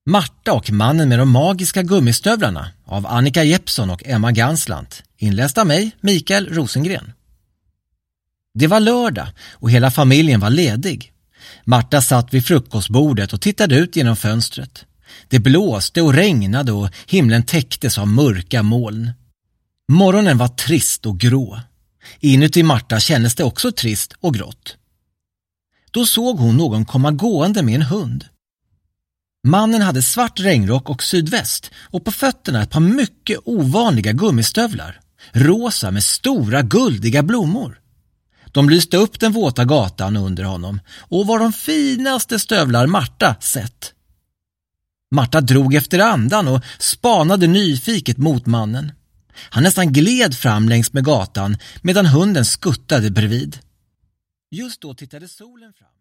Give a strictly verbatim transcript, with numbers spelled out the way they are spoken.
Marta och mannen med de magiska gummistövlarna av Annika Jeppsson och Emma Ganslant, inläst av mig, Mikael Rosengren. Det var lördag och hela familjen var ledig. Marta satt vid frukostbordet och tittade ut genom fönstret. Det blåste och regnade och himlen täcktes av mörka moln. Morgonen var trist och grå. Inuti Marta kändes det också trist och grått. Då såg hon någon komma gående med en hund. Mannen hade svart regnrock och sydväst och på fötterna ett par mycket ovanliga gummistövlar, rosa med stora guldiga blommor. De lyste upp den våta gatan under honom och var de finaste stövlar Marta sett. Marta drog efter andan och spanade nyfiket mot mannen. Han nästan gled fram längs med gatan medan hunden skuttade bredvid. Just då tittade solen fram.